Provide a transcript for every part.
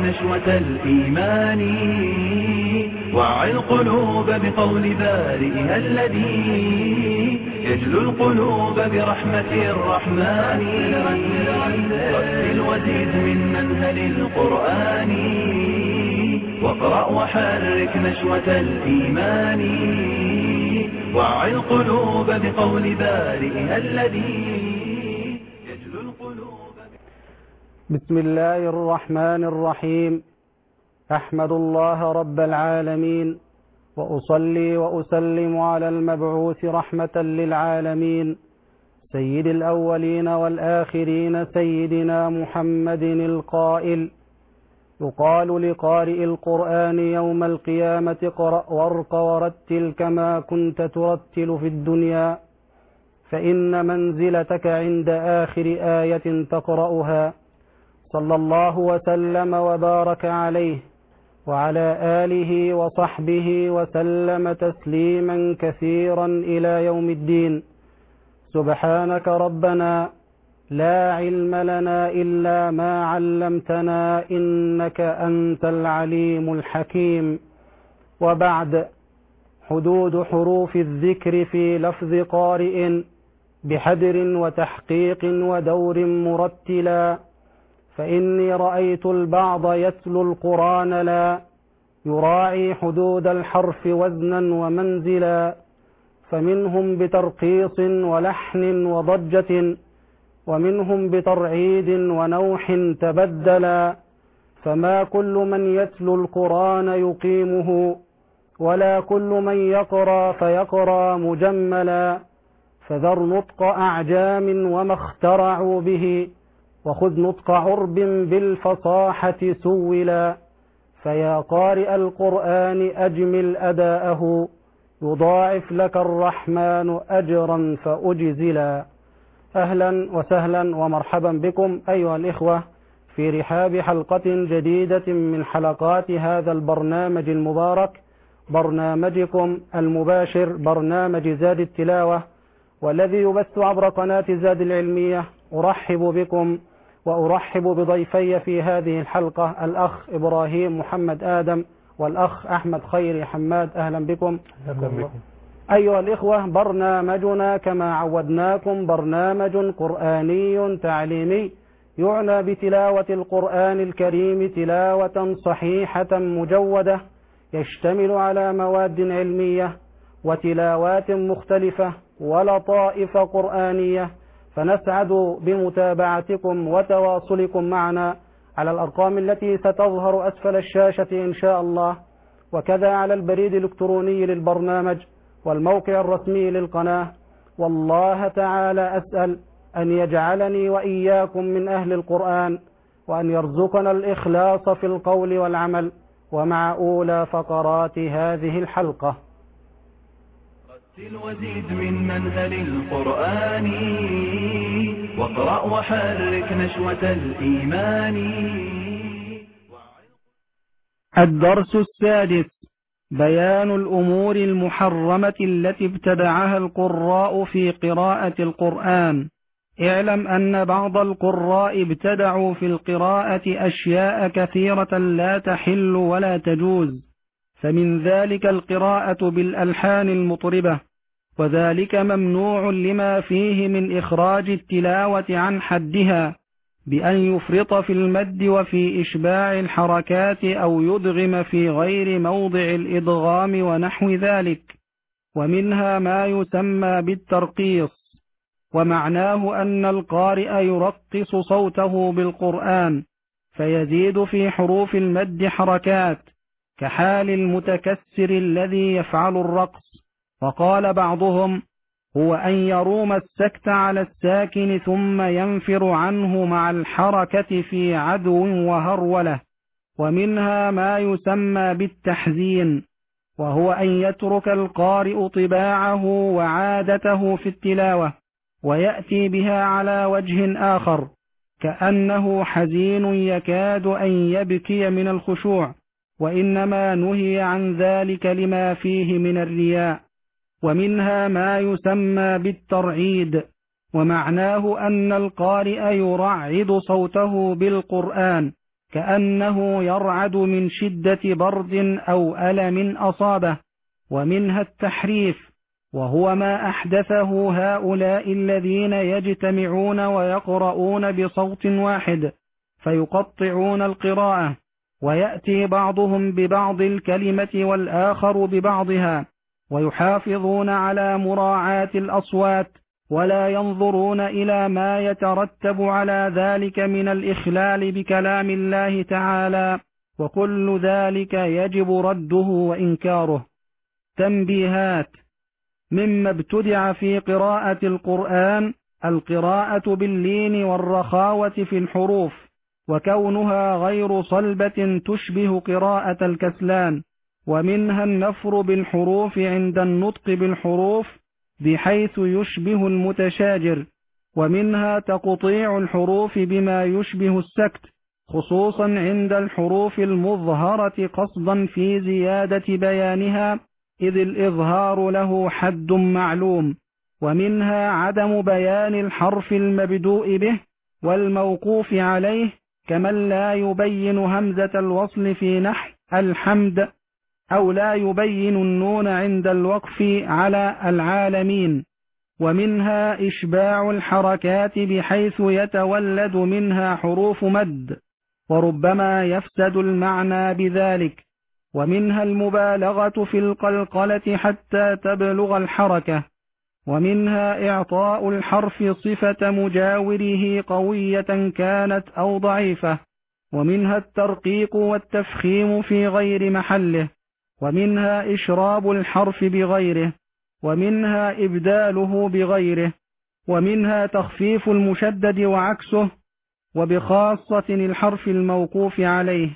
نشوة الإيمان وعي القلوب بقول بارئها الذي يجلو القلوب برحمة الرحمن رتل وزيد من منهل القرآن واقرأ وحرك نشوة الإيمان وعي القلوب بقول بارئها الذي يجلو القلوب. بسم الله الرحمن الرحيم. أحمد الله رب العالمين وأصلي وأسلم على المبعوث رحمة للعالمين سيد الأولين والآخرين سيدنا محمد القائل: يقال لقارئ القرآن يوم القيامة اقرأ وارق ورتل كما كنت ترتل في الدنيا، فإن منزلتك عند آخر آية تقرأها. صلى الله وسلم وبارك عليه وعلى آله وصحبه وسلم تسليما كثيرا إلى يوم الدين. سبحانك ربنا لا علم لنا إلا ما علمتنا إنك أنت العليم الحكيم. وبعد، حدود حروف الذكر في لفظ قارئ بحدر وتحقيق ودور مرتلا، فإني رأيت البعض يتلو القرآن لا يراعي حدود الحرف وزنا ومنزلا، فمنهم بترقيص ولحن وضجة، ومنهم بترعيد ونوح تبدلا، فما كل من يتلو القرآن يقيمه، ولا كل من يقرأ فيقرأ مجملا، فذر نطق أعجام وما اخترعوا به، وخذ نطق عرب بالفصاحة سولا، فيا قارئ القرآن أجمل أداءه، يضاعف لك الرحمن أجرا فأجزلا. أهلا وسهلا ومرحبا بكم أيها الإخوة في رحاب حلقة جديدة من حلقات هذا البرنامج المبارك، برنامجكم المباشر برنامج زاد التلاوة، والذي يبث عبر قناة زاد العلمية. أرحب بكم وأرحب بضيفي في هذه الحلقة الأخ إبراهيم محمد آدم والأخ أحمد خيري حماد. أهلا بكم. أيها الإخوة، برنامجنا كما عودناكم برنامج قرآني تعليمي يعنى بتلاوة القرآن الكريم تلاوة صحيحة مجودة، يشتمل على مواد علمية وتلاوات مختلفة ولطائف قرآنية، فنسعد بمتابعتكم وتواصلكم معنا على الأرقام التي ستظهر أسفل الشاشة إن شاء الله، وكذا على البريد الإلكتروني للبرنامج والموقع الرسمي للقناة. والله تعالى أسأل أن يجعلني وإياكم من أهل القرآن، وأن يرزقنا الإخلاص في القول والعمل. ومع أولى فقرات هذه الحلقة: رتل وزيد من منهل القرآن واقرأ وحرك نشوة الإيمان. الدرس السادس: بيان الأمور المحرمة التي ابتدعها القراء في قراءة القرآن. اعلم أن بعض القراء ابتدعوا في القراءة أشياء كثيرة لا تحل ولا تجوز، فمن ذلك القراءة بالألحان المطربة، وذلك ممنوع لما فيه من إخراج التلاوة عن حدها بأن يفرط في المد وفي إشباع الحركات أو يدغم في غير موضع الإدغام ونحو ذلك. ومنها ما يسمى بالترقيص، ومعناه أن القارئ يرقص صوته بالقرآن فيزيد في حروف المد حركات كحال المتكسر الذي يفعل الرقص. وقال بعضهم: هو أن يروم السكت على الساكن ثم ينفر عنه مع الحركة في عدو وهرولة. ومنها ما يسمى بالتحزين، وهو أن يترك القارئ طباعه وعادته في التلاوة ويأتي بها على وجه آخر كأنه حزين يكاد أن يبكي من الخشوع، وإنما نهي عن ذلك لما فيه من الرياء. ومنها ما يسمى بالترعيد، ومعناه أن القارئ يرعد صوته بالقرآن كأنه يرعد من شدة برد أو ألم أصابه. ومنها التحريف، وهو ما أحدثه هؤلاء الذين يجتمعون ويقرؤون بصوت واحد فيقطعون القراءة، ويأتي بعضهم ببعض الكلمة والآخر ببعضها، ويحافظون على مراعاة الأصوات، ولا ينظرون إلى ما يترتب على ذلك من الإخلال بكلام الله تعالى، وكل ذلك يجب رده وإنكاره. تنبيهات: مما ابتدع في قراءة القرآن القراءة باللين والرخاوة في الحروف، وكونها غير صلبة تشبه قراءة الكسلان. ومنها النفر بالحروف عند النطق بالحروف بحيث يشبه المتشاجر. ومنها تقطيع الحروف بما يشبه السكت، خصوصا عند الحروف المظهرة قصدا في زيادة بيانها، إذ الإظهار له حد معلوم. ومنها عدم بيان الحرف المبدوء به والموقوف عليه، كمن لا يبين همزة الوصل في نحو الحمد، أو لا يبين النون عند الوقف على العالمين. ومنها إشباع الحركات بحيث يتولد منها حروف مد، وربما يفسد المعنى بذلك. ومنها المبالغة في القلقلة حتى تبلغ الحركة. ومنها إعطاء الحرف صفة مجاوره قوية كانت أو ضعيفة. ومنها الترقيق والتفخيم في غير محله. ومنها إشراب الحرف بغيره. ومنها إبداله بغيره. ومنها تخفيف المشدد وعكسه، وبخاصة الحرف الموقوف عليه.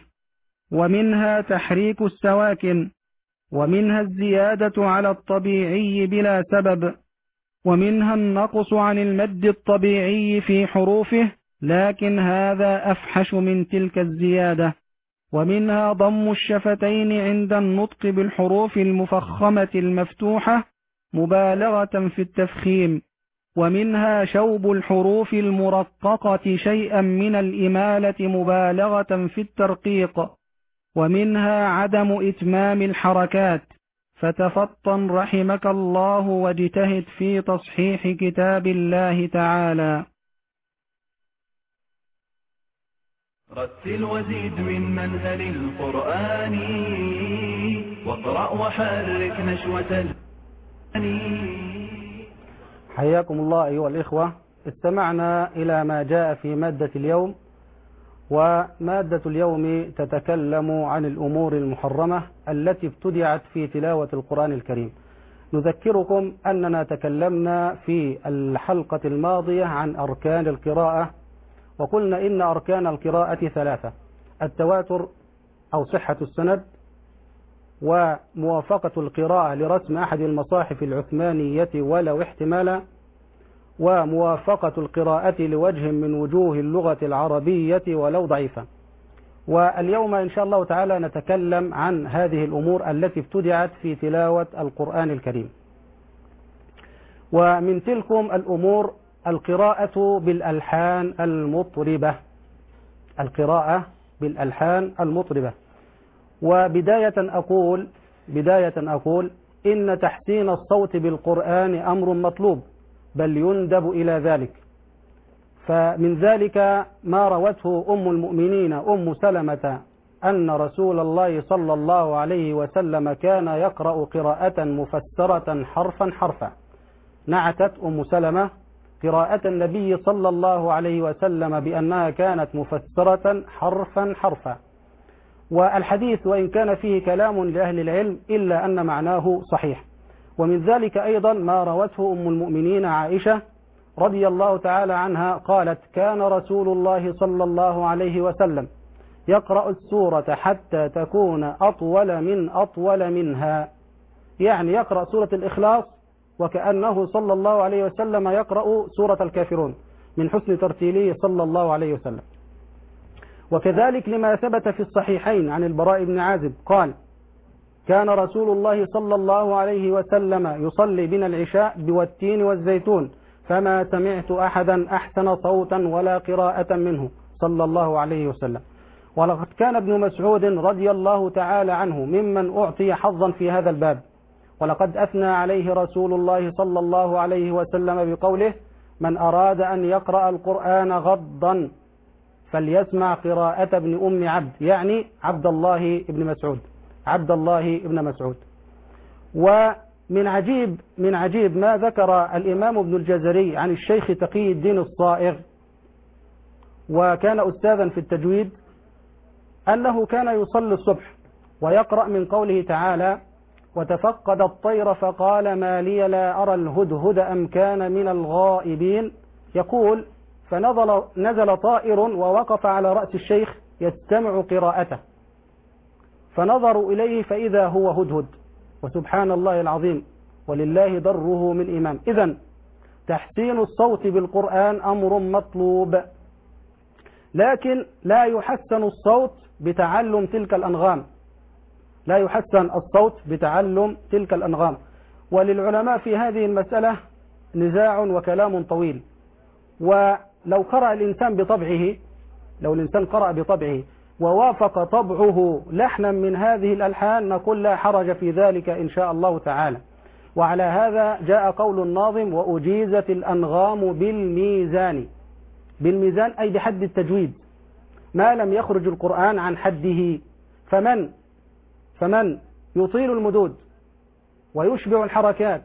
ومنها تحريك السواكن. ومنها الزيادة على الطبيعي بلا سبب. ومنها النقص عن المد الطبيعي في حروفه، لكن هذا أفحش من تلك الزيادة. ومنها ضم الشفتين عند النطق بالحروف المفخمة المفتوحة مبالغة في التفخيم. ومنها شوب الحروف المرققة شيئا من الإمالة مبالغة في الترقيق. ومنها عدم إتمام الحركات. فتفطن رحمك الله واجتهد في تصحيح كتاب الله تعالى. رتل وزيد من منهل القرآن، واقرأ وحرك نشوة حياكم الله أيها الإخوة. استمعنا إلى ما جاء في مادة اليوم، ومادة اليوم تتكلم عن الأمور المحرمة التي ابتدعت في تلاوة القرآن الكريم. نذكركم أننا تكلمنا في الحلقة الماضية عن أركان القراءة، وقلنا إن أركان القراءة ثلاثة: التواتر أو صحة السند، وموافقة القراءة لرسم أحد المصاحف العثمانية ولو احتمالا، وموافقة القراءة لوجه من وجوه اللغة العربية ولو ضعيفة. واليوم إن شاء الله تعالى نتكلم عن هذه الأمور التي ابتدعت في تلاوة القرآن الكريم. ومن تلكم الأمور القراءة بالألحان المطربة. القراءة بالألحان المطربة. وبداية أقول إن تحسين الصوت بالقرآن أمر مطلوب، بل يندب إلى ذلك. فمن ذلك ما روته أم المؤمنين أم سلمة أن رسول الله صلى الله عليه وسلم كان يقرأ قراءة مفسرة حرفا حرفا. نعتت أم سلمة قراءة النبي صلى الله عليه وسلم بأنها كانت مفسرة حرفا حرفا. والحديث وإن كان فيه كلام لأهل العلم إلا أن معناه صحيح. ومن ذلك أيضا ما روته أم المؤمنين عائشة رضي الله تعالى عنها قالت: كان رسول الله صلى الله عليه وسلم يقرأ السورة حتى تكون أطول منها، يعني يقرأ سورة الإخلاص وكأنه صلى الله عليه وسلم يقرأ سورة الكافرون من حسن ترتيله صلى الله عليه وسلم. وكذلك لما ثبت في الصحيحين عن البراء بن عازب قال: كان رسول الله صلى الله عليه وسلم يصلي بنا العشاء بالتين والزيتون، فما سمعت أحدا أحسن صوتا ولا قراءة منه صلى الله عليه وسلم. ولقد كان ابن مسعود رضي الله تعالى عنه ممن أعطي حظا في هذا الباب، ولقد أثنى عليه رسول الله صلى الله عليه وسلم بقوله: من أراد أن يقرأ القرآن غضا فليسمع قراءة ابن أم عبد، يعني عبد الله بن مسعود، عبد الله بن مسعود. ومن عجيب ما ذكر الإمام ابن الجزري عن الشيخ تقي الدين الصائغ، وكان أستاذا في التجويد، أنه كان يصلي الصبح ويقرأ من قوله تعالى: وتفقد الطير فقال ما لي لا أرى الهدهد أم كان من الغائبين. يقول: فنزل طائر ووقف على رأس الشيخ يستمع قراءته، فنظروا إليه فإذا هو هدهد، وسبحان الله العظيم ولله ضره من إمام. إذن تحسين الصوت بالقرآن أمر مطلوب، لكن لا يحسن الصوت بتعلم تلك الأنغام، لا يحسن الصوت بتعلم تلك الأنغام. وللعلماء في هذه المسألة نزاع وكلام طويل. ولو قرأ الإنسان بطبعه، لو الإنسان قرأ بطبعه ووافق طبعه لحنا من هذه الألحان نقول لا حرج في ذلك إن شاء الله تعالى. وعلى هذا جاء قول الناظم: وأجيزت الأنغام بالميزان. بالميزان أي بحد التجويد، ما لم يخرج القرآن عن حده. فمن يطيل المدود ويشبع الحركات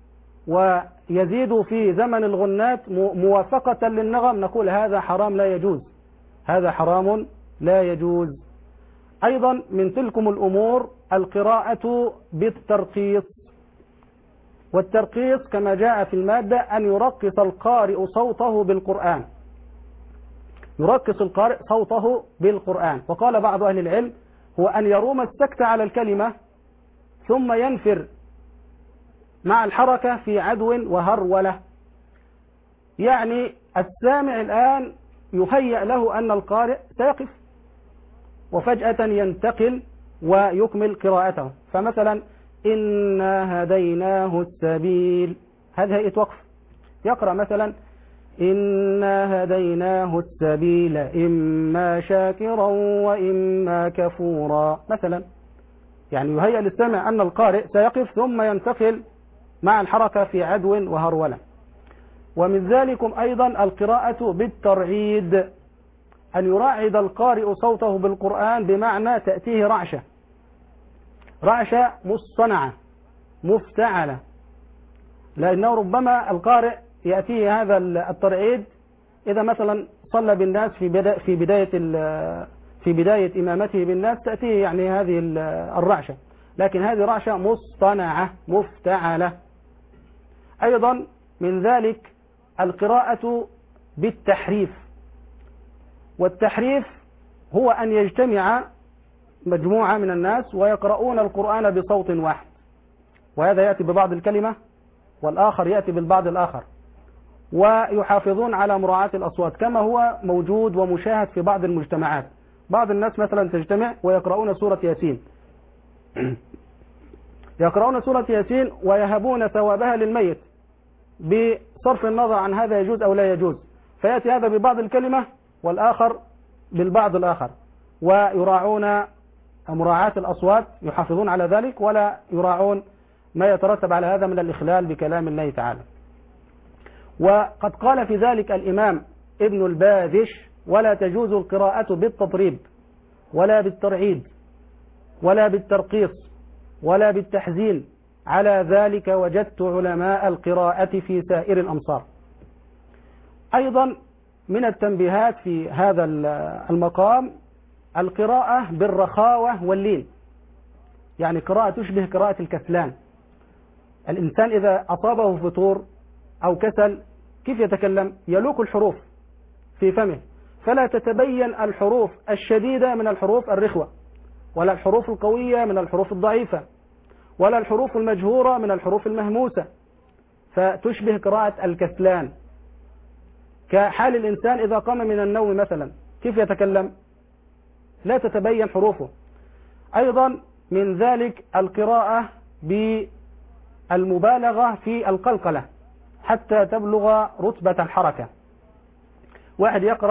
ويزيد في زمن الغنات موافقة للنغم نقول هذا حرام لا يجوز، هذا حرام لا يجوز. أيضا من تلكم الأمور القراءة بالترقيص. والترقيص كما جاء في المادة أن يرقص القارئ صوته بالقرآن، يرقص القارئ صوته بالقرآن. وقال بعض أهل العلم: هو أن يروم السكت على الكلمة ثم ينفر مع الحركة في عدو وهرولة. يعني السامع الآن يهيأ له أن القارئ سيقف وفجأة ينتقل ويكمل قراءته. فمثلا: إنا هديناه السبيل، هذه هيئة وقف. يقرأ مثلا: إنا هديناه السبيل إما شاكرا وإما كفورا مثلا. يعني يهيأ للسامع أن القارئ سيقف ثم ينتقل مع الحركة في عدو وهرولة. ومن ذلكم أيضا القراءة بالترعيد، أن يراعد القارئ صوته بالقرآن بمعنى تأتيه رعشة مصطنعة مفتعلة، لأنه ربما القارئ يأتيه هذا الترعيد إذا مثلا صلى بالناس في بداية إمامته بالناس، تأتيه يعني هذه الرعشة، لكن هذه رعشة مصطنعة مفتعلة. أيضا من ذلك القراءة بالتحريف. والتحريف هو أن يجتمع مجموعة من الناس ويقرؤون القرآن بصوت واحد، وهذا يأتي ببعض الكلمة والآخر يأتي بالبعض الآخر، ويحافظون على مراعاة الأصوات كما هو موجود ومشاهد في بعض المجتمعات. بعض الناس مثلا تجتمع ويقرؤون سورة ياسين يقرؤون سورة ياسين ويهبون ثوابها للميت بصرف النظر عن هذا يجوز أو لا يجوز، فيأتي هذا ببعض الكلمة والآخر بالبعض الآخر، ويراعون مراعاة الأصوات، يحافظون على ذلك ولا يراعون ما يترتب على هذا من الإخلال بكلام الله تعالى. وقد قال في ذلك الإمام ابن الباذش: ولا تجوز القراءة بالتضريب ولا بالترعيد ولا بالترقيص ولا بالتحزين، على ذلك وجدت علماء القراءة في سائر الأمصار. أيضا من التنبيهات في هذا المقام القراءة بالرخاوة واللين، يعني قراءة تشبه قراءة الكسلان. الإنسان إذا أصابه فتور أو كسل كيف يتكلم؟ يلوك الحروف في فمه، فلا تتبين الحروف الشديدة من الحروف الرخوة، ولا الحروف القوية من الحروف الضعيفة، ولا الحروف المجهورة من الحروف المهموسة، فتشبه قراءة الكسلان. كحال الإنسان إذا قام من النوم مثلا كيف يتكلم؟ لا تتبين حروفه. أيضا من ذلك القراءة بالمبالغة في القلقلة حتى تبلغ رتبة الحركة. واحد يقرأ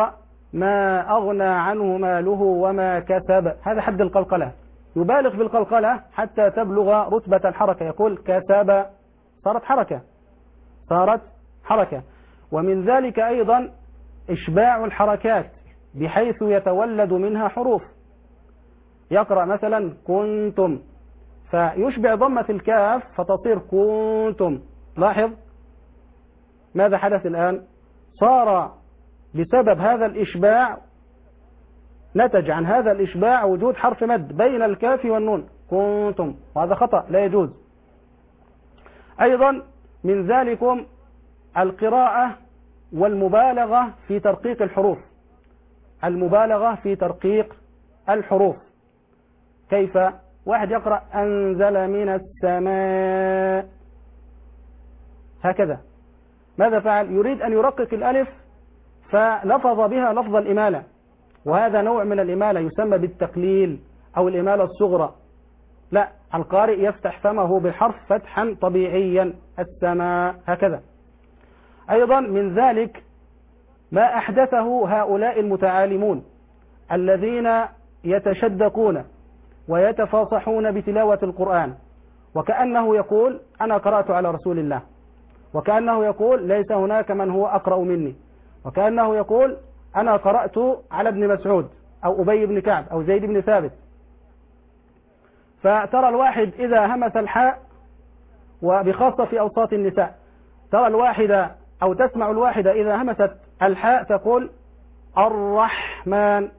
ما أغنى عنه ماله وما كسب. هذا حد القلقلة، يبالغ في القلقلة حتى تبلغ رتبة الحركة، يقول كسب، صارت حركة، صارت حركة. ومن ذلك أيضا إشباع الحركات بحيث يتولد منها حروف. يقرأ مثلا كنتم، فيشبع ضمة الكاف فتصير كنتم. لاحظ ماذا حدث الآن؟ صار بسبب هذا الإشباع، نتج عن هذا الإشباع وجود حرف مد بين الكاف والنون، كنتم، وهذا خطأ لا يجوز. أيضا من ذلكم القراءة والمبالغة في ترقيق الحروف، المبالغة في ترقيق الحروف. كيف؟ واحد يقرأ أنزل من السماء هكذا، ماذا فعل؟ يريد أن يرقق الألف فلفظ بها لفظ الإمالة، وهذا نوع من الإمالة يسمى بالتقليل أو الإمالة الصغرى. لا، القارئ يفتح فمه بالحرف فتحا طبيعيا، السماء هكذا. أيضا من ذلك ما أحدثه هؤلاء المتعالمون الذين يتشدقون ويتفاصحون بتلاوة القرآن، وكأنه يقول أنا قرأت على رسول الله، وكأنه يقول ليس هناك من هو أقرأ مني، وكأنه يقول أنا قرأت على ابن مسعود أو أبي بن كعب أو زيد بن ثابت. فترى الواحد إذا همس الحاء، وبخاصة في أوساط النساء، ترى الواحدة أو تسمع الواحدة إذا همست الحاء تقول الرحمن،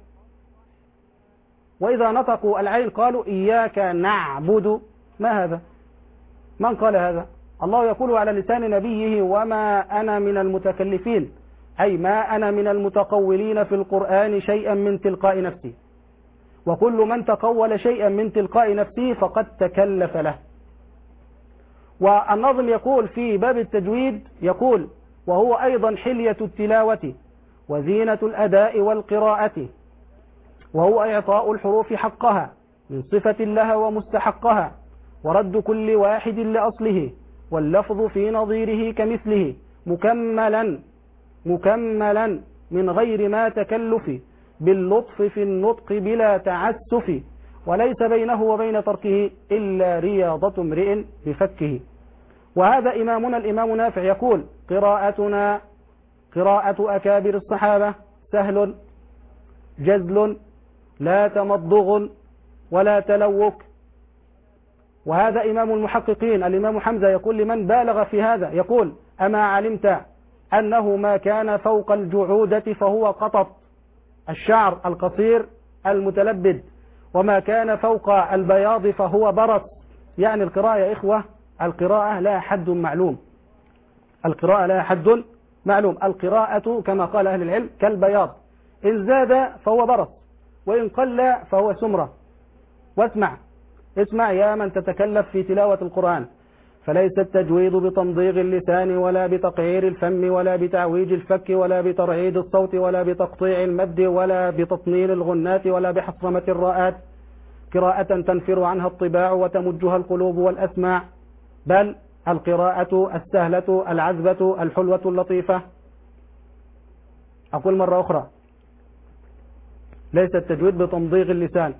وإذا نطقوا العين قالوا إياك نعبد. ما هذا؟ من قال هذا؟ الله يقول على لسان نبيه وما أنا من المتكلفين، أي ما أنا من المتقولين في القرآن شيئا من تلقاء نفسي، وكل من تقول شيئا من تلقاء نفسه فقد تكلف له. والنظم يقول في باب التجويد، يقول وهو أيضا حلية التلاوة وزينة الأداء والقراءة، وهو إعطاء الحروف حقها من صفة لها ومستحقها، ورد كل واحد لأصله، واللفظ في نظيره كمثله، مكملا من غير ما تكلف، باللطف في النطق بلا تعسف، وليس بينه وبين تركه إلا رياضة امرئ بفكه. وهذا إمامنا الإمام نافع يقول قراءتنا قراءة أكابر الصحابة سهل جزل لا تمضغ ولا تلوك. وهذا إمام المحققين الإمام حمزة يقول لمن بالغ في هذا، يقول أما علمت أنه ما كان فوق الجعودة فهو قطط، الشعر القصير المتلبد، وما كان فوق البياض فهو برص. يعني القراءة يا إخوة، القراءة لا حد معلوم، القراءة لا حد معلوم. القراءة كما قال أهل العلم كالبياض، إن زاد فهو برص وإن قل فهو سمرة. اسمع يا من تتكلف في تلاوة القرآن، فليس التجويد بتمضيغ اللسان ولا بتقعير الفم ولا بتعويج الفك ولا بترعيد الصوت ولا بتقطيع المد ولا بتطنين الغنات ولا بحصرمة الراءات قراءة تنفر عنها الطباع وتمجها القلوب والأسماع، بل القراءة السهلة العذبة الحلوة اللطيفة. أقول مرة أخرى، ليس التجويد بتمضيغ اللسان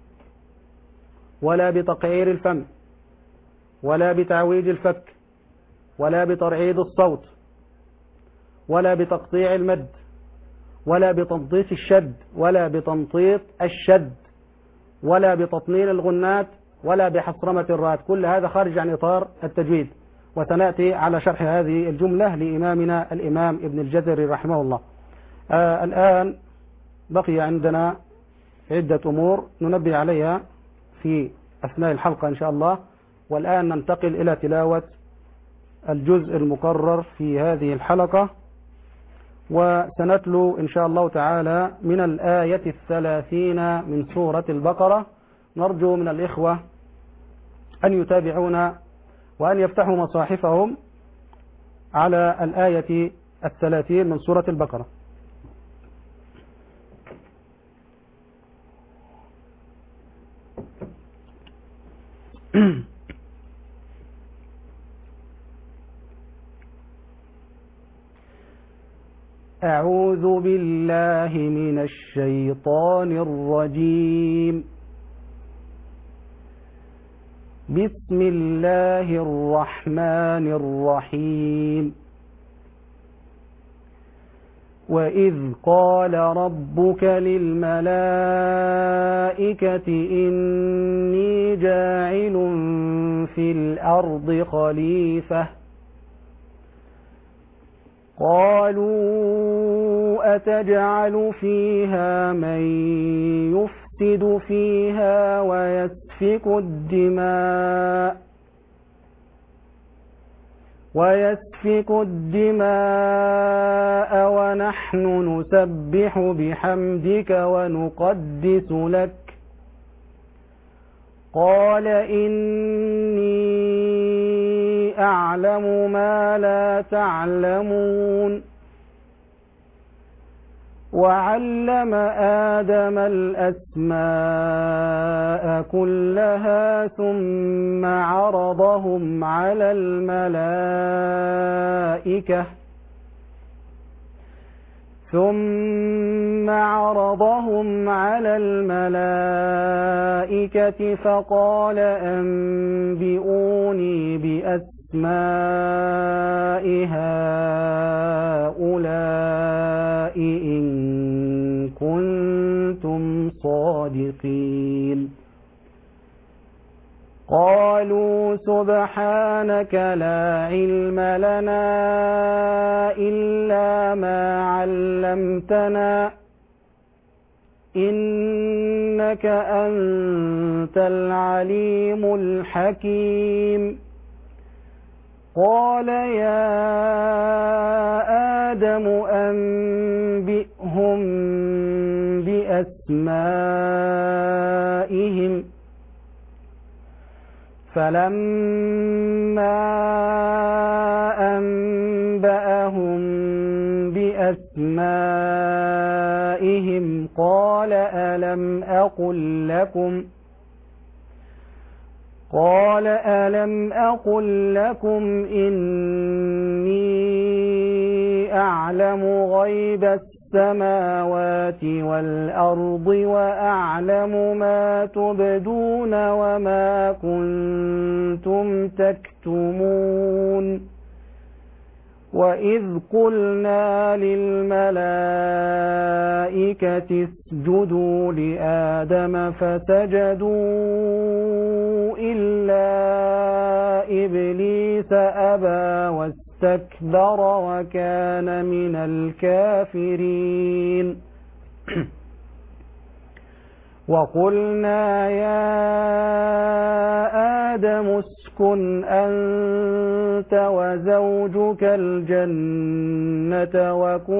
ولا بتقعير الفم ولا بتعويج الفك ولا بترعيد الصوت ولا بتقطيع المد ولا بتنطيط الشد ولا بتنطيط الشد ولا بتطنين الغنات ولا بحصرمة الراءات. كل هذا خارج عن إطار التجويد، وسنأتي على شرح هذه الجملة لإمامنا الإمام ابن الجزري رحمه الله. الآن بقي عندنا عدة أمور ننبه عليها في أثناء الحلقة إن شاء الله. والآن ننتقل إلى تلاوة الجزء المقرر في هذه الحلقة، وسنتلو إن شاء الله تعالى من الآية 30 من سورة البقرة. نرجو من الإخوة أن يتابعونا وأن يفتحوا مصاحفهم على الآية 30 من سورة البقرة. أعوذ بالله من الشيطان الرجيم. بسم الله الرحمن الرحيم. وإذ قال ربك للملائكة إني جاعل في الأرض خليفة قالوا أتجعل فيها من يفسد فيها ويسفك الدماء ونحن نسبح بحمدك ونقدس لك قال إني أعلم ما لا تعلمون. وعلم آدم الأسماء كلها ثم عرضهم على الملائكة فقال أنبئوني بأسماء هؤلاء إن كنتم صادقين. قالوا سبحانك لا علم لنا إلا ما علمتنا إنك أنت العليم الحكيم. قال يا آدم أنبئهم بأسمائهم فلما أنبأهم بأسمائهم قال ألم أقل لكم إني أعلم غيب السماوات والأرض وأعلم ما تبدون وما كنتم تكتمون. وإذ قلنا للملائكة اسجدوا لآدم فسجدوا إلا إبليس أبى واستكبر وكان من الكافرين. وقلنا يا آدم اسكن أنت وزوجك الجنة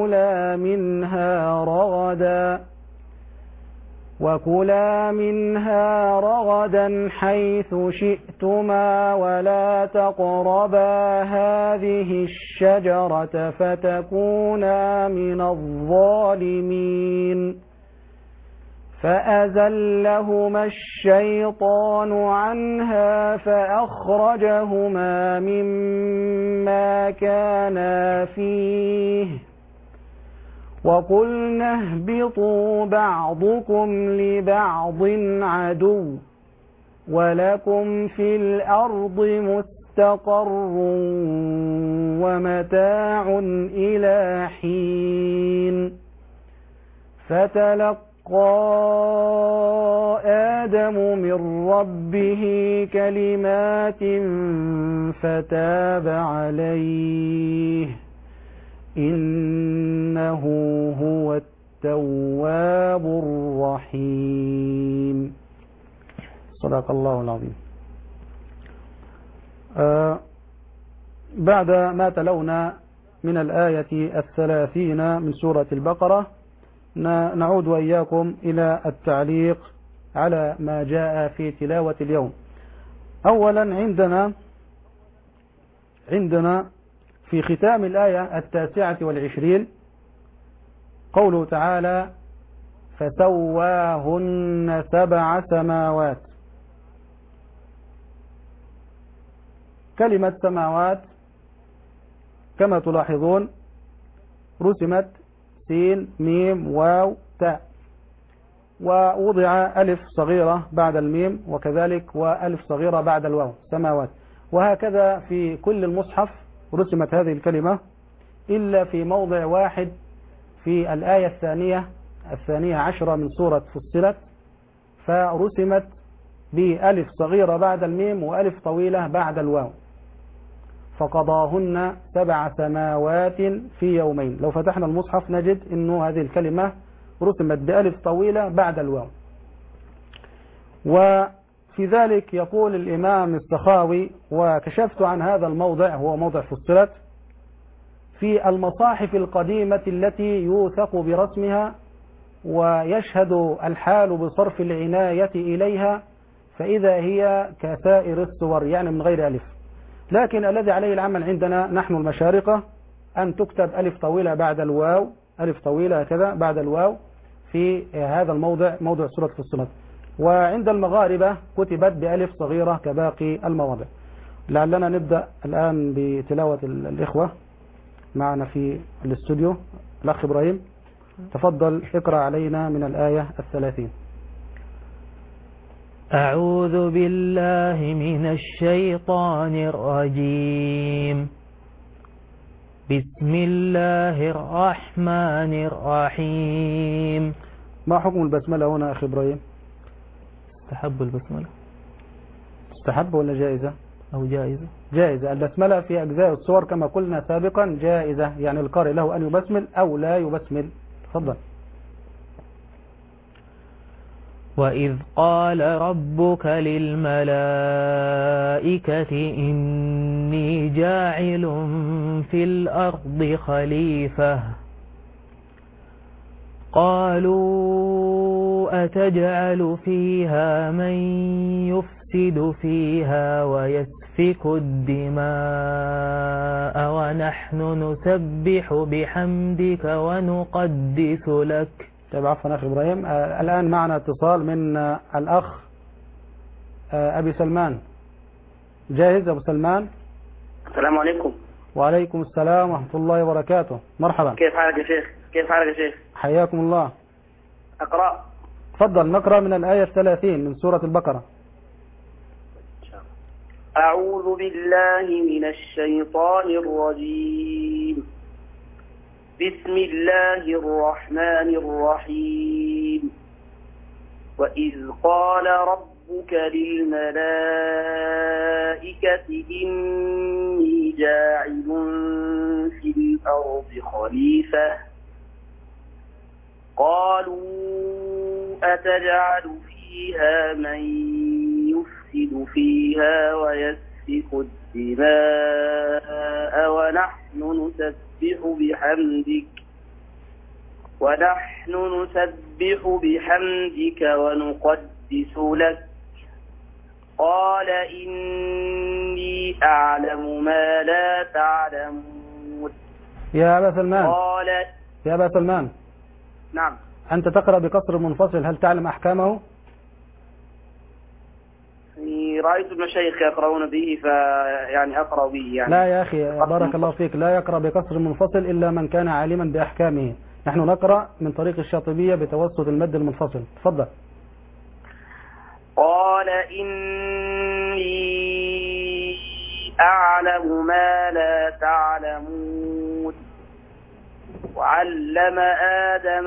وكلا منها رغدا حيث شئتما ولا تقربا هذه الشجرة فتكونا من الظالمين. فأزلهما الشيطان عنها فأخرجهما مما كانا فيه وقلنا اهبطوا بعضكم لبعض عدو ولكم في الأرض مستقر ومتاع إلى حين. فتلقى آدم من ربه كلمات فتاب عليه إنه هو التواب الرحيم. صدق الله العظيم. بعد ما تلونا من الآية 30 من سورة البقرة نعود وإياكم إلى التعليق على ما جاء في تلاوة اليوم. أولا عندنا في ختام الآية 29 قوله تعالى فسواهن 7 سماوات. كلمة سماوات كما تلاحظون رسمت سين ميم واو تاء، ووضع ألف صغيرة بعد الميم وكذلك وألف صغيرة بعد الواو سماوات. وهكذا في كل المصحف رسمت هذه الكلمة إلا في موضع واحد في الآية الثانية عشرة من سورة فصلت، فرسمت بألف صغيرة بعد الميم وألف طويلة بعد الواو، فقضاهن 7 سماوات في يومين. لو فتحنا المصحف نجد أنه هذه الكلمة رسمت بألف طويلة بعد الواو. وفي ذلك يقول الإمام السخاوي، وكشفت عن هذا الموضع هو موضع فصلت، في المصاحف القديمة التي يوثق برسمها ويشهد الحال بصرف العناية إليها، فإذا هي كسائر الصور يعني من غير ألف. لكن الذي عليه العمل عندنا نحن المشارقة أن تكتب ألف طويلة بعد الواو، ألف طويلة هكذا بعد الواو في هذا الموضع، موضع سورة فصلت. وعند المغاربة كتبت بألف صغيرة كباقي المواضع. لعلنا نبدأ الآن بتلاوة الإخوة معنا في الاستوديو. الأخ إبراهيم تفضل اقرأ علينا من الآية 30. أعوذ بالله من الشيطان الرجيم. بسم الله الرحمن الرحيم. ما حكم البسملة هنا أخي إبراهيم؟ تستحب البسملة؟ تستحب ولا جائزة؟ أو جائزة؟ جائزة. البسملة في أجزاء الصور كما قلنا سابقا جائزة، يعني القارئ له أن يبسمل أو لا يبسمل. تفضل. وإذ قال ربك للملائكة إني جاعل في الأرض خليفة قالوا أتجعل فيها من يفسد فيها ويسفك الدماء ونحن نسبح بحمدك ونقدس لك. طيب عفوا أخي إبراهيم، الآن معنا اتصال من الأخ أبي سلمان. جاهز أبو سلمان؟ السلام عليكم. وعليكم السلام ورحمة الله وبركاته. مرحبا. كيف حالك يا شيخ؟ كيف حالك يا شيخ؟ حياكم الله. أقرأ. تفضل نقرأ من الآية 30 من سورة البقرة. أعوذ بالله من الشيطان الرجيم. بسم الله الرحمن الرحيم. وإذ قال ربك للملائكة إني جاعل في الأرض خليفة قالوا أتجعل فيها من يفسد فيها ويسفك الدماء ونحن نسبح بحمدك ونقدس لك قال إني أعلم ما لا تعلمون. يا أبا سلمان. قال يا أبا سلمان. نعم. أنت تقرأ بقصر منفصل، هل تعلم أحكامه؟ رأيت المشايخ يقرؤون به فيعني أقرأ به يعني. لا يا أخي بارك الله فيك، لا يقرأ بقصر منفصل إلا من كان عالما بأحكامه. نحن نقرأ من طريق الشاطبية بتوسط المد المنفصل. تفضل. قال إني أعلم ما لا تعلمون. وعلم آدم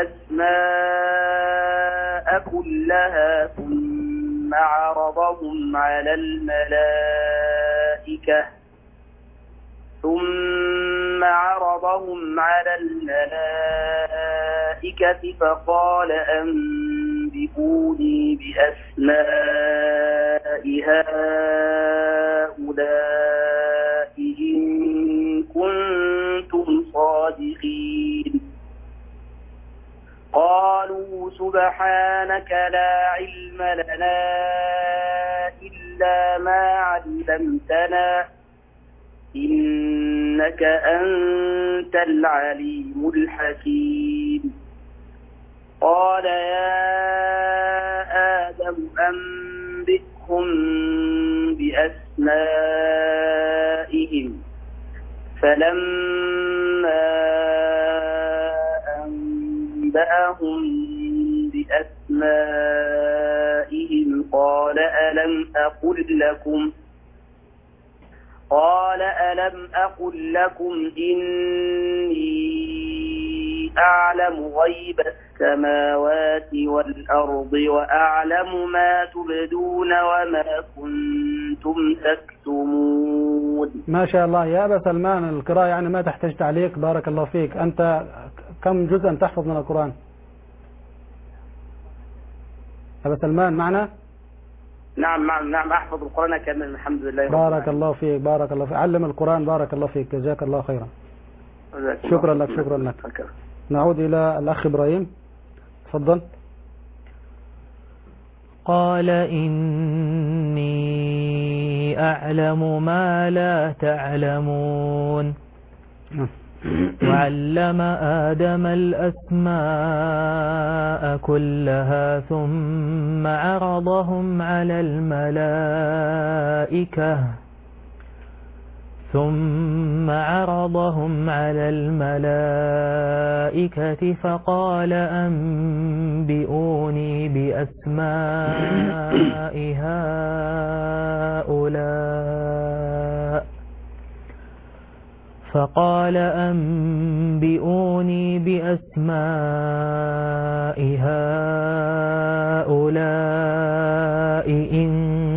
الأسماء كلها ثم عرضهم على الملائكة فقال أنبئوني بأسماء هؤلاء إن كنتم صادقين. قالوا سبحانك لا علم لنا إلا ما علمتنا إنك أنت العليم الحكيم. قال يا آدم أنبئهم بأسمائهم فلما أنبأهم بأسمائهم قال ألم أقل لكم إني أعلم غيب السماوات والأرض وأعلم ما تبدون وما كنتم تكتمون. ما شاء الله يا أبا سلمان، القراءة يعني ما تحتاج تعليق. بارك الله فيك. أنت كم جزءا تحفظ من القرآن؟ أبا سلمان معنا؟ نعم أحفظ القرآن كاملا الحمد لله. بارك الله فيك بارك الله فيك. علم القرآن. بارك الله فيك، جزاك الله خيرا. شكرا لك. نعود إلى الأخ إبراهيم، تفضل. قال إني أعلم ما لا تعلمون. وعلم آدم الأسماء كلها ثم عرضهم على الملائكة فقال أنبئوني بأسماء هؤلاء إن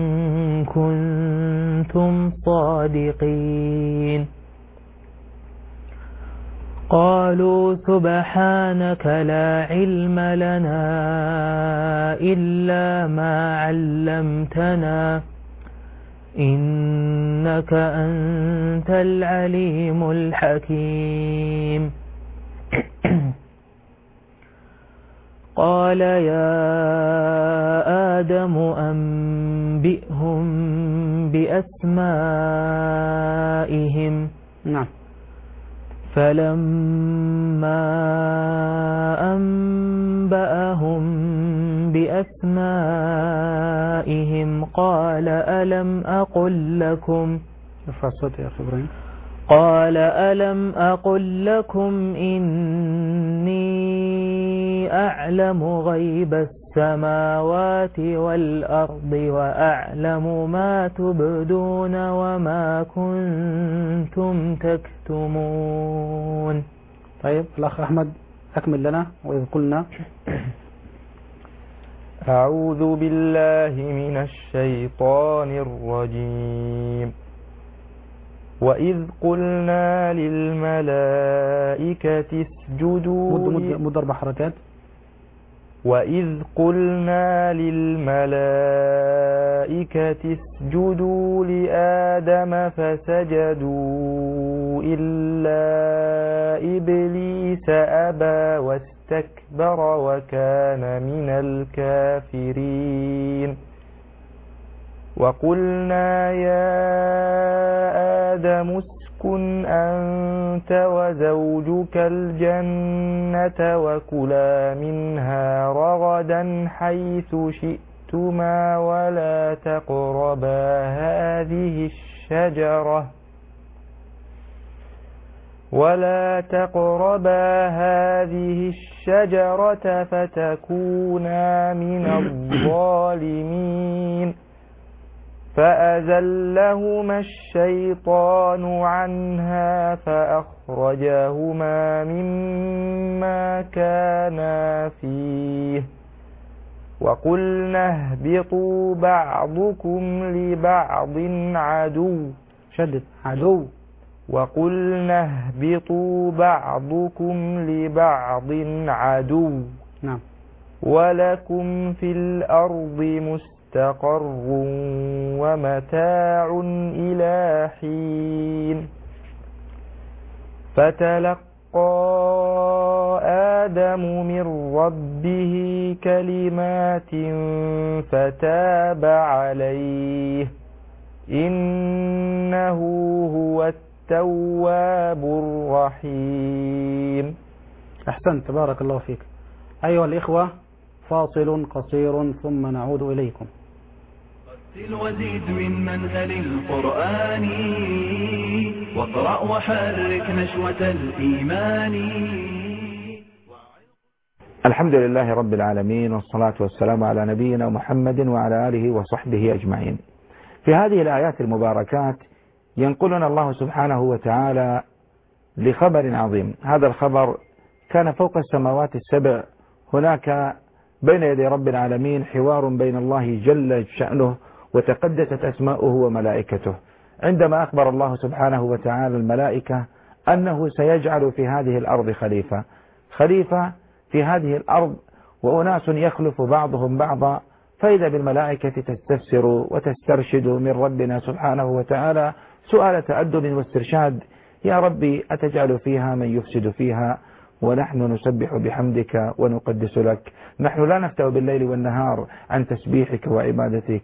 كنتم صادقين. قالوا سبحانك لا علم لنا إلا ما علمتنا إنك أنت العليم الحكيم. قال يا آدم أنبئهم بأسمائهم. نعم. فلما أنبأهم بأسمائهم قال ألم أقل لكم إني أعلم غيب السماوات والأرض وأعلم ما تبدون وما كنتم تكتمون. طيب الأخ أحمد أكمل لنا. وإذ قلنا أعوذ بالله من الشيطان الرجيم. وإذ قلنا للملائكة اسجدوا مد 4 حركات. وإذ قلنا للملائكة اسجدوا لآدم فسجدوا إلا إبليس أبى واستكبر وكان من الكافرين. وقلنا يا آدم اسكن أنت وزوجك الجنة وكلا منها رغدا حيث شئتما ولا تقربا هذه الشجرة فتكونا من الظالمين. فأزلهما الشيطان عنها فأخرجهما مما كانا فيه. وقلنا اهبطوا بعضكم لبعض عدو. شدد عدو. وقلنا اهبطوا بعضكم لبعض عدو. نعم. ولكم في الأرض مستقر ومتاع إلى حين. فتلقى آدم من ربه كلمات فتاب عليه إنه هو التواب الرحيم. أحسنت بارك الله فيك. أيها الإخوة فاصل قصير ثم نعود إليكم. رتل وزيد من منهل القرآن واقرأ وحرك نشوة الإيمان. الحمد لله رب العالمين، والصلاة والسلام على نبينا محمد وعلى آله وصحبه أجمعين. في هذه الآيات المباركات ينقلنا الله سبحانه وتعالى لخبر عظيم. هذا الخبر كان فوق السماوات السبع، هناك بين يدي رب العالمين حوار بين الله جل شأنه وتقدست أسماؤه وملائكته، عندما أخبر الله سبحانه وتعالى الملائكة أنه سيجعل في هذه الأرض خليفة في هذه الأرض، وأناس يخلف بعضهم بعضا، فإذا بالملائكة تستفسر وتسترشد من ربنا سبحانه وتعالى سؤال تأدب واسترشاد: يا ربي أتجعل فيها من يفسد فيها ونحن نسبح بحمدك ونقدس لك؟ نحن لا نفتأ بالليل والنهار عن تسبيحك وعبادتك،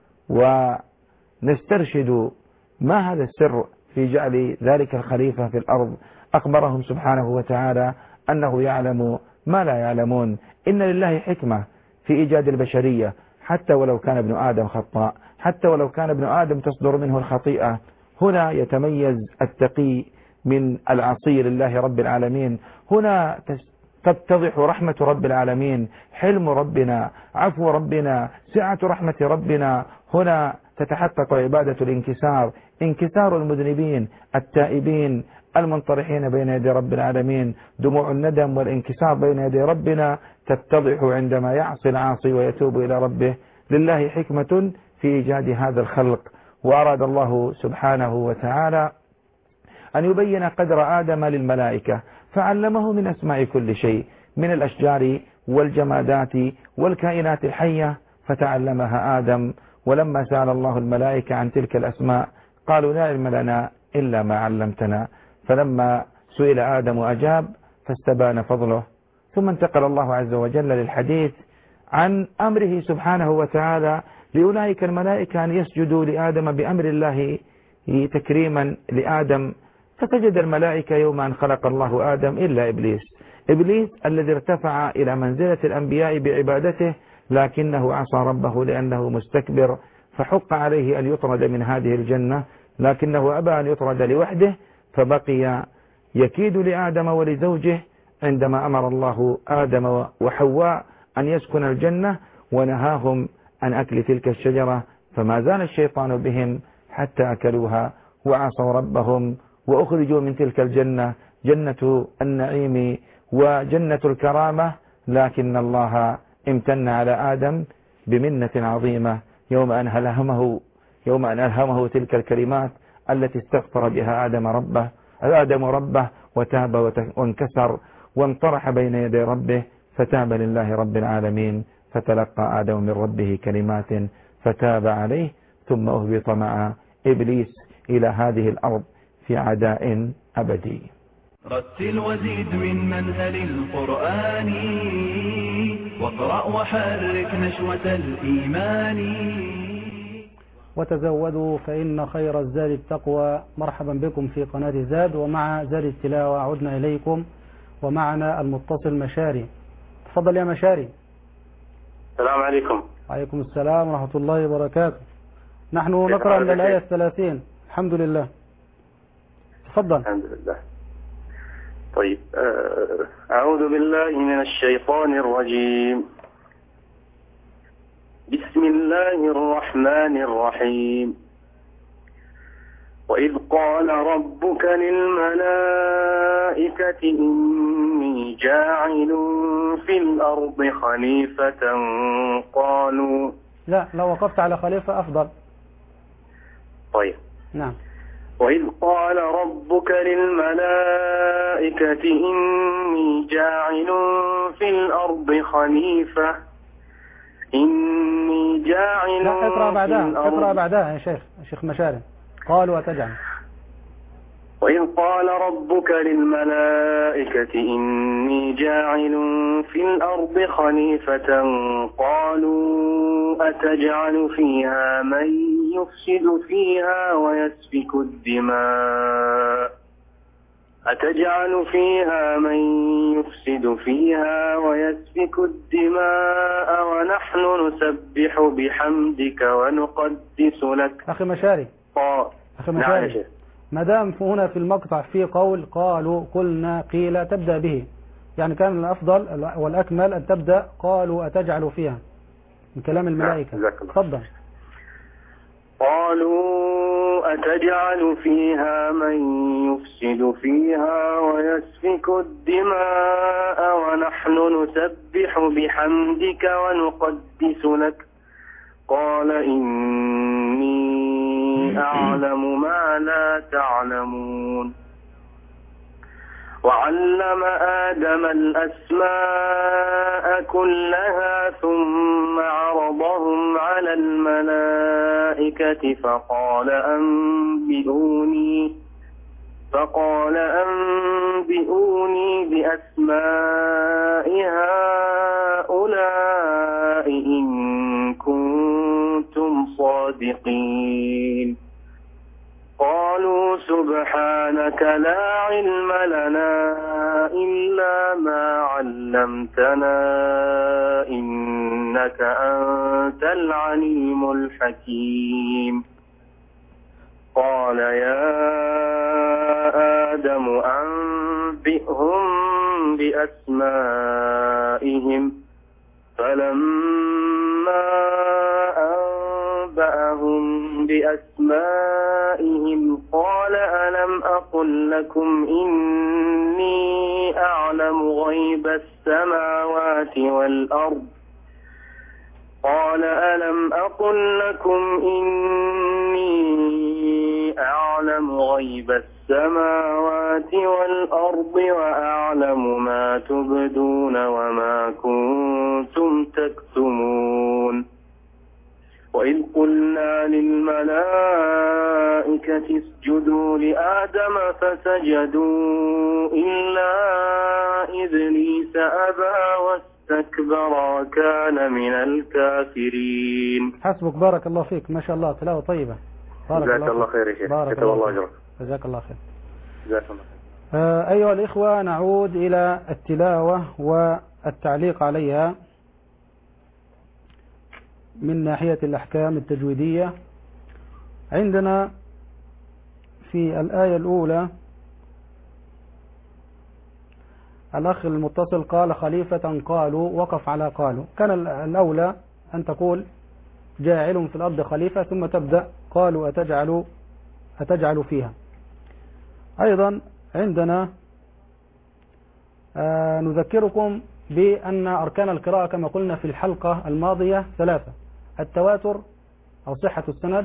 ونسترشد ما هذا السر في جعل ذلك الخليفة في الأرض. أخبرهم سبحانه وتعالى أنه يعلم ما لا يعلمون. إن لله حكمة في إيجاد البشرية، حتى ولو كان ابن آدم خطاء، حتى ولو كان ابن آدم تصدر منه الخطيئة، هنا يتميز التقي من العصي لله رب العالمين. هنا تتضح رحمة رب العالمين، حلم ربنا، عفو ربنا، سعة رحمة ربنا. هنا تتحقق عبادة الانكسار، انكسار المذنبين التائبين المنطرحين بين يدي رب العالمين. دموع الندم والانكسار بين يدي ربنا تتضح عندما يعصي العاصي ويتوب إلى ربه. لله حكمة في إيجاد هذا الخلق، وأراد الله سبحانه وتعالى أن يبين قدر آدم للملائكة، فعلمه من أسماء كل شيء، من الأشجار والجمادات والكائنات الحية، فتعلمها آدم. ولما سأل الله الملائكة عن تلك الأسماء قالوا: لا علم لنا إلا ما علمتنا. فلما سئل آدم أجاب، فاستبان فضله. ثم انتقل الله عز وجل للحديث عن أمره سبحانه وتعالى لأولئك الملائكة أن يسجدوا لآدم بأمر الله تكريما لآدم. فسجد الملائكة يوم أن خلق الله آدم إلا إبليس الذي ارتفع إلى منزلة الأنبياء بعبادته، لكنه عصى ربه لأنه مستكبر، فحق عليه أن يطرد من هذه الجنة، لكنه أبى أن يطرد لوحده، فبقي يكيد لآدم ولزوجه عندما أمر الله آدم وحواء أن يسكن الجنة ونهاهم عن أكل تلك الشجرة، فما زال الشيطان بهم حتى أكلوها وعصوا ربهم وأخرجوا من تلك الجنة، جنة النعيم وجنة الكرامة. لكن الله امتن على آدم بمنة عظيمة يوم أن ألهمه تلك الكلمات التي استغفر بها آدم ربه وتاب وانكسر وانطرح بين يدي ربه، فتاب لله رب العالمين، فتلقى آدم من ربه كلمات فتاب عليه، ثم أهبط مع إبليس إلى هذه الأرض في عداء أبدي. رتل وزيد من منهل القرآن، واقرأ وحرك نشوة الإيمان، وتزودوا فإن خير الزاد التقوى. مرحبا بكم في قناة زاد، ومع زاد التلاوة عدنا إليكم، ومعنا المتصل مشاري. تفضل يا مشاري. السلام عليكم. عليكم السلام ورحمة الله وبركاته. نحن نقرأ من الآية 30. الحمد لله. تفضل. الحمد لله. طيب، أعوذ بالله من الشيطان الرجيم. بسم الله الرحمن الرحيم. وإذ قال ربك للملائكة إني جاعل في الأرض خليفة قالوا. لا، لو وقفت على خليفة أفضل. طيب. نعم. وإذ قال ربك للملائكة إني جاعل في الأرض خليفة إني جاعل. لا، اقرأ بعدها يا شيخ مشاري. قالوا وتجعل. وإذ قال ربك للملائكة إني جاعل في الأرض خليفة قالوا أتجعل فيها من يفسد فيها ويسفك الدماء ونحن نسبح بحمدك ونقدس لك. أخي مشاري. ما دام هنا في المقطع في قول قالوا قلنا قيل تبدأ به، يعني كان الأفضل والأكمل أن تبدأ قالوا أتجعل فيها من كلام الملائكة. تفضل. قالوا أتجعل فيها من يفسد فيها ويسفك الدماء ونحن نسبح بحمدك ونقدس لك قال إني أعلم ما لا تعلمون. وعلم آدم الأسماء كلها ثم عرضهم على الملائكة فقال أنبئوني بأسماء هؤلاء إن كنتم صادقين. قالوا سبحانك لا علم لنا إلا ما علمتنا إنك أنت العليم الحكيم. قال يا آدم أنبئهم بأسمائهم فلما أنبأهم بأسمائهم قال ألم أقل لكم إني أعلم غيب السماوات والأرض قال ألم أقل لكم إني أعلم غيب السماوات والأرض وأعلم ما تبدون وما كنتم تكتمون. وإذ قلنا للملائكة اسجدوا لآدم فسجدوا إلا إبليس أبى واستكبر وكان من الكافرين. حسبك، بارك الله فيك، ما شاء الله تلاوة طيبة. جزاك الله خير يا شيخ. بارك الله أجرك. جزاك الله خير. جزاك الله خير. أيها الإخوة، نعود إلى التلاوة والتعليق عليها من ناحية الأحكام التجويدية. عندنا في الآية الأولى الأخ المتصل قال خليفة قالوا، وقف على قالوا. كان الأولى أن تقول جاعل في الأرض خليفة ثم تبدأ قالوا أتجعل فيها. أيضا عندنا نذكركم بأن أركان القراءة كما قلنا في الحلقة الماضية 3: التواتر أو صحة السند،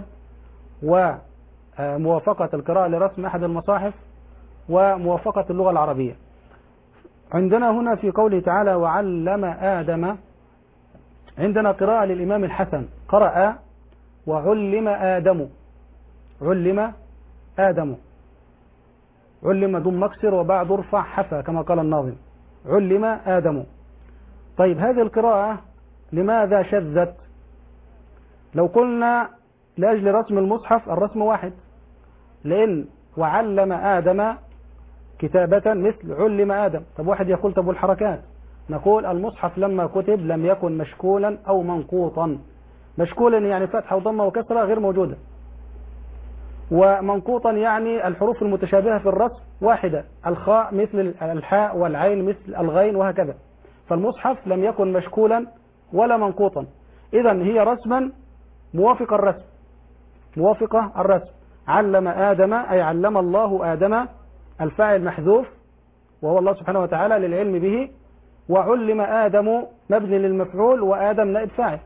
وموافقة القراءة لرسم أحد المصاحف، وموافقة اللغة العربية. عندنا هنا في قوله تعالى وعلم آدم، عندنا قراءة للإمام الحسن قرأ وعلم آدم، علم آدم، علم ضم مكسر وبعد ارفع حفا كما قال الناظم، علم آدم. طيب هذه القراءة لماذا شذت؟ لو قلنا لأجل رسم المصحف الرسم واحد، لأن وعلم آدم كتابة مثل علم آدم. طب واحد يقول طب والحركات؟ نقول المصحف لما كتب لم يكن مشكولا أو منقوطا. مشكولا يعني فتحة وضمة وكسرة غير موجودة، ومنقوطا يعني الحروف المتشابهة في الرسم واحدة، الخاء مثل الحاء والعين مثل الغين وهكذا. فالمصحف لم يكن مشكولا ولا منقوطا، إذن هي رسما موافق الرسم، موافقة الرسم. علم آدم أي علم الله آدم، الفاعل محذوف وهو الله سبحانه وتعالى للعلم به، وعلم آدم مبني للمفعول وآدم نائب فاعل.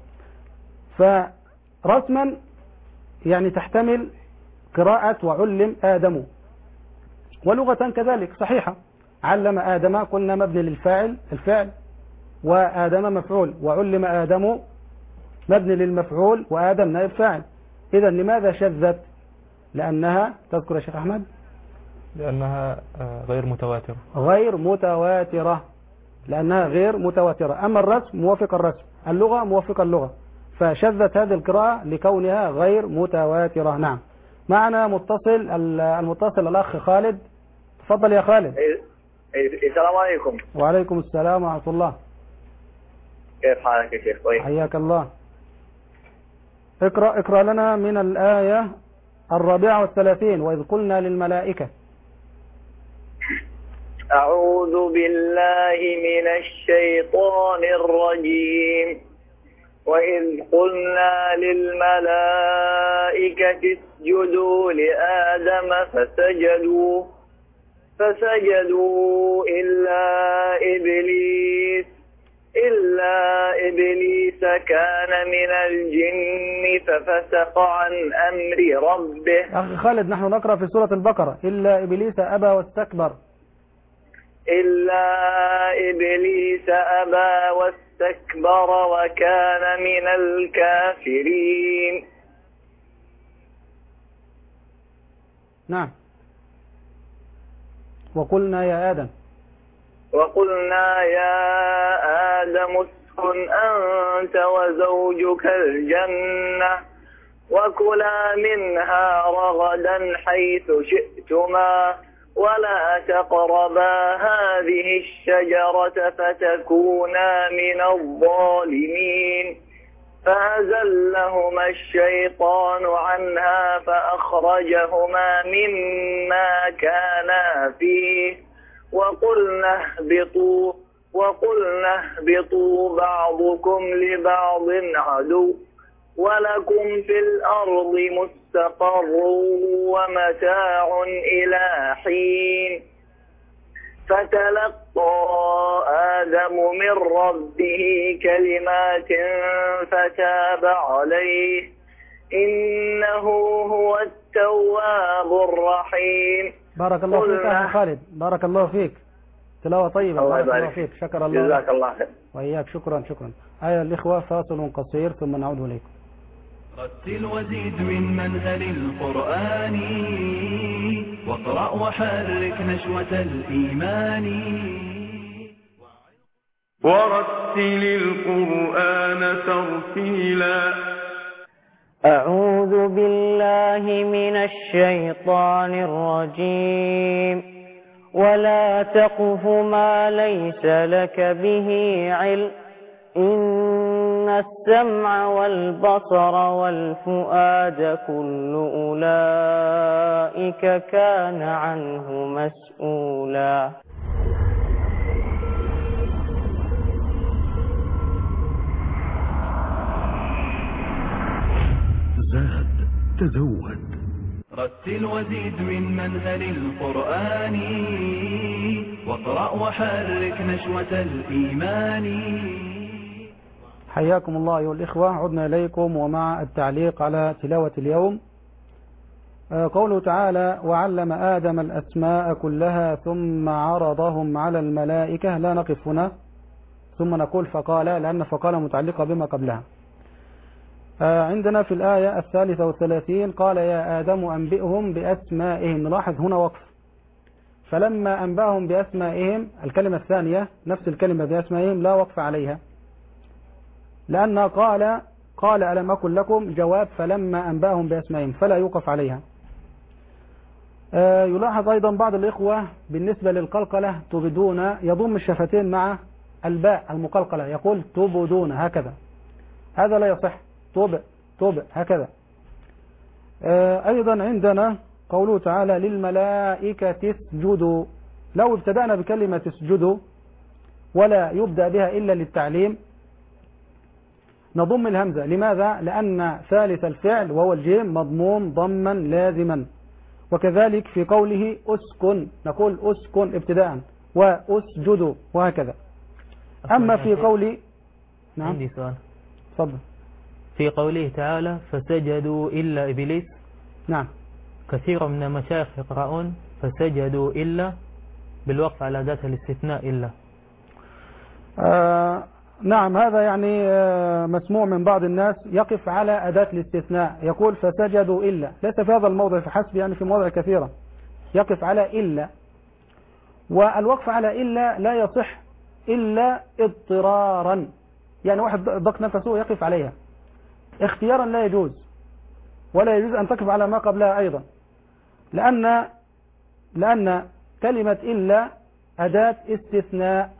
فرسما يعني تحتمل قراءة وعلم آدم، ولغة كذلك صحيحة. علم آدم قلنا مبني للفاعل الفعل وآدم مفعول، وعلم آدم مبني للمفعول وآدم نائب فاعل. إذا لماذا شذت؟ لأنها تذكر يا شيخ أحمد؟ لأنها غير متواترة. غير متواترة، لأنها غير متواترة. أما الرسم موافق الرسم، اللغة موافق اللغة، فشذت هذه القراءة لكونها غير متواترة. نعم. معنا متصل، المتصل الأخ خالد. تفضل يا خالد. السلام عليكم. وعليكم السلام ورحمة الله. كيف حالك يا شيخ؟ طيب. حياك الله. اقرأ لنا من الآية 34: وإذ قلنا للملائكة. أعوذ بالله من الشيطان الرجيم. وإذ قلنا للملائكة اسجدوا لآدم فسجدوا إلا إبليس كان من الجن ففسق عن أمر ربه. أخي خالد، نحن نقرأ في سورة البقرة إلا إبليس أبى واستكبر. إلا إبليس أبى واستكبر وكان من الكافرين. نعم. وقلنا يا آدم اسكن أنت وزوجك الجنة وكلا منها رغدا حيث شئتما ولا تقربا هذه الشجرة فتكونا من الظالمين. فأزلهما الشيطان عنها فأخرجهما مما كانا فيه وقلنا اهبطوا بعضكم لبعض عدو ولكم في الأرض مستقر ومتاع إلى حين. فتلقى آدم من ربه كلمات فتاب عليه إنه هو التواب الرحيم. بارك الله فيك أخي خالد، بارك الله فيك، تلاوة طيبة. بارك الله فيك، شكر الله. جزاك الله خير. وإياك، شكرا. أيها الإخوة، فاصل قصير ثم نعود إليكم. رتل وزيد من منهل القرآن واقرأ وحرك نشوة الإيمان. ورتل القرآن ترتيلا. أعوذ بالله من الشيطان الرجيم. ولا تقف ما ليس لك به علم إن السمع والبصر والفؤاد كل أولئك كان عنه مسؤولا. زاد تزود. رتل وزيد من منهل القرآن واقرأ وحرك نشوة الإيمان. حياكم الله أيها الإخوة، عدنا إليكم ومع التعليق على تلاوة اليوم. قوله تعالى: وعلم آدم الأسماء كلها ثم عرضهم على الملائكة. لا نقف هنا ثم نقول فقال، لأن فقال متعلقة بما قبلها. عندنا في الآية 33 قال: يا آدم أنبئهم بأسمائهم. نلاحظ هنا وقف. فلما أنبأهم بأسمائهم، الكلمة الثانية نفس الكلمة بأسمائهم لا وقف عليها، لأن قال ألم أقل لكم جواب فلما أنبأهم بأسمائهم، فلا يوقف عليها. يلاحظ أيضا بعض الإخوة بالنسبة للقلقلة تبدون يضم الشفتين مع الباء المقلقلة، يقول تبدون هكذا، هذا لا يصح. طب هكذا. أيضا عندنا قوله تعالى: للملائكة اسجدوا. لو ابتدأنا بكلمة اسجدوا ولا يبدأ بها إلا للتعليم نضم الهمزة. لماذا؟ لأن ثالث الفعل وهو الجيم مضموم ضما لازما. وكذلك في قوله أسكن نقول أسكن ابتداء وأسجدوا وهكذا. أما في قوله نعم. عندي سؤال. تفضل. في قوله تعالى: فسجدوا إلا إبليس. نعم. كثير من المشايخ يقرؤون فسجدوا إلا بالوقف على ذات الاستثناء إلا. نعم، هذا يعني مسموع من بعض الناس، يقف على أداة الاستثناء، يقول فسجدوا إلا، ليس في هذا الموضع فحسب، يعني في مواضع كثيرة يقف على إلا. والوقف على إلا لا يصح إلا اضطرارا، يعني واحد ضغط نفسه يقف عليها. اختيارا لا يجوز، ولا يجوز أن تقف على ما قبلها أيضا، لأن كلمة إلا أداة استثناء.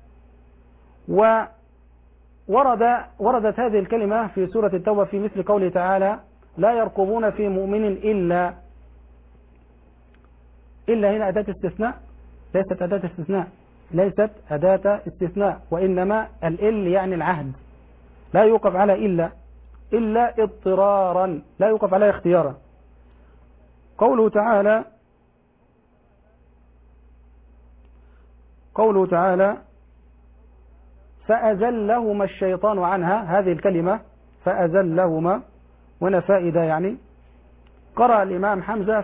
وردت هذه الكلمة في سورة التوبة في مثل قوله تعالى: لا يرقبون في مؤمن إلا هنا أداة استثناء ليست أداة استثناء، ليست أداة استثناء، وإنما ال يعني العهد، لا يوقف على إلا اضطرارا، لا يوقف على اختيارا. قوله تعالى فأزلهما الشيطان عنها، هذه الكلمة فأزلهما هنا فائدة، يعني قرأ الإمام حمزة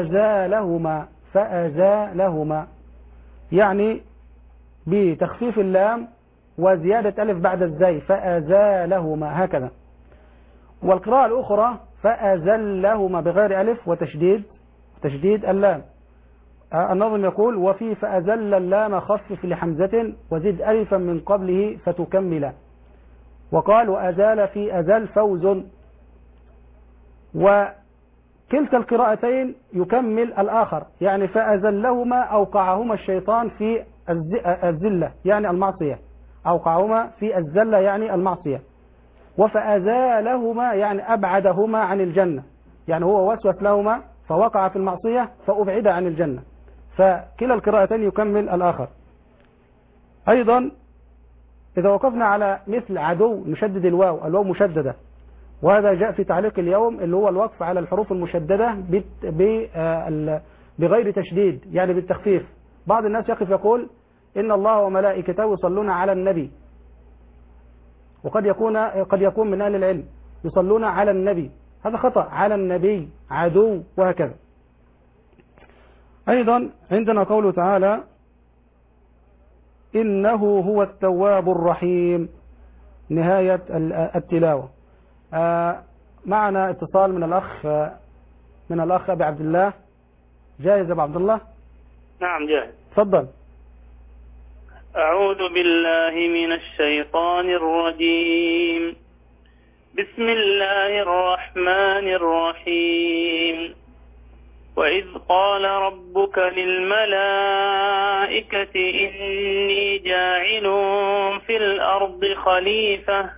فأزالهما يعني بتخفيف اللام وزيادة ألف بعد الزاي، فأزالهما هكذا. والقراءة الأخرى فأزلهما بغير ألف وتشديد اللام. النظم يقول وفي فأزل اللام خفف لحمزة وزد ألفا من قبله فتكمل. وقال وأزال في أزل فوز. وكلتا القراءتين يكمل الآخر، يعني فأزلهما أوقعهما الشيطان في الزلة يعني المعصية، أوقعهما في الزلة يعني المعصية. وفأزالهما يعني أبعدهما عن الجنة، يعني هو وسوس لهما فوقع في المعصية فأبعد عن الجنة. فكلا القراءتين يكمل الآخر. أيضا إذا وقفنا على مثل عدو نشدد الواو مشددة، وهذا جاء في تعليق اليوم اللي هو الوقف على الحروف المشددة بغير تشديد يعني بالتخفيف. بعض الناس يقف يقول إن الله وملائكته يصلون على النبي، وقد يكون من أهل العلم يصلون على النبي، هذا خطأ، على النبي عدو وهكذا. أيضا عندنا قوله تعالى إنه هو التواب الرحيم، نهاية التلاوة. معنا اتصال من الأخ أبي عبد الله. جاهز أبو عبد الله؟ نعم جاهز. تفضل. أعوذ بالله من الشيطان الرجيم. بسم الله الرحمن الرحيم. وإذ قال ربك للملائكة إني جاعل في الأرض خليفة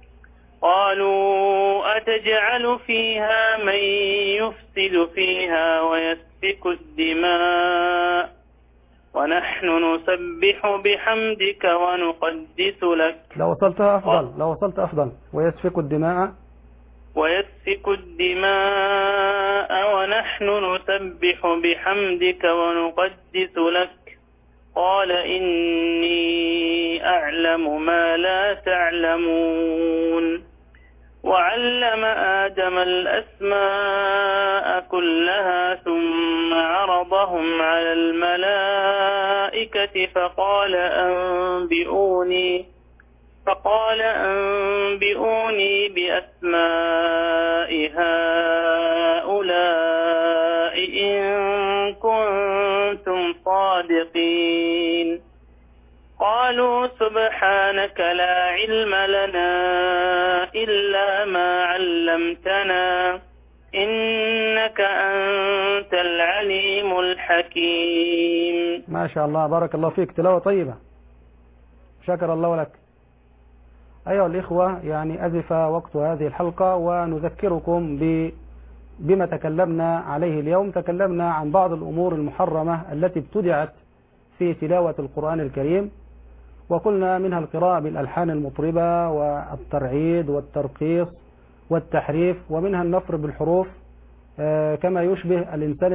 قالوا أتجعل فيها من يفسد فيها ويسفك الدماء ونحن نسبح بحمدك ونقدس لك. لو وصلت أفضل. ويسفك الدماء ونحن نسبح بحمدك ونقدس لك. قال إني أعلم ما لا تعلمون. وعلم آدم الأسماء كلها ثم عرضهم على الملائكة فقال أنبئوني بأسماء هؤلاء إن كنتم صادقين. قالوا سبحانك لا علم لنا إلا ما علمتنا إنك أنت العليم الحكيم. ما شاء الله، بارك الله فيك، تلاوة طيبة، شكر الله لك. أيها الإخوة، يعني أزف وقت هذه الحلقة، ونذكركم بما تكلمنا عليه اليوم. تكلمنا عن بعض الأمور المحرمة التي ابتدعت في تلاوة القرآن الكريم، وقلنا منها القراءة بالألحان المطربة والترعيد والترقيص والتحريف، ومنها النفر بالحروف كما يشبه الإنسان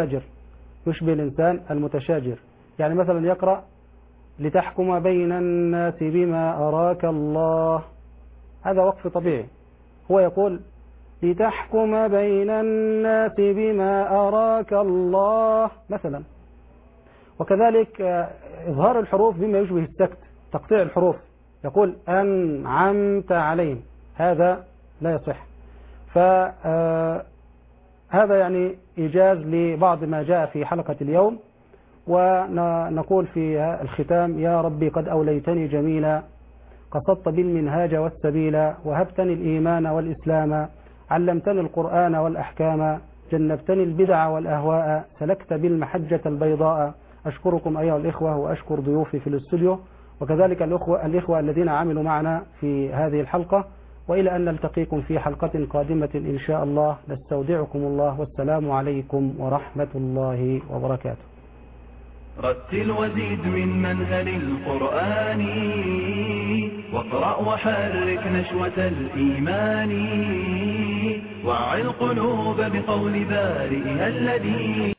المتشاجر، يعني مثلا يقرأ لتحكم بين الناس بما أراك الله، هذا وقف طبيعي. هو يقول لتحكم بين الناس بما أراك الله مثلا. وكذلك إظهار الحروف بما يشبه السكت، تقطيع الحروف، يقول أنعمت عليهم، هذا لا يصح. فهذا يعني إيجاز لبعض ما جاء في حلقة اليوم. ونقول في الختام يا ربي قد أوليتني جميلا، قصدت بالمنهاج والسبيل، وهبتني الإيمان والإسلام، علمتني القرآن والأحكام، جنبتني البدع والأهواء، سلكت بالمحجة البيضاء. أشكركم أيها الإخوة، وأشكر ضيوفي في الاستوديو، وكذلك الإخوة الذين عملوا معنا في هذه الحلقة. وإلى أن نلتقيكم في حلقة قادمة إن شاء الله، نستودعكم الله، والسلام عليكم ورحمة الله وبركاته. رتل وزيد من منهل القرآن واقرأ وحرك نشوة الإيمان وعي القلوب بقول بارئها الذي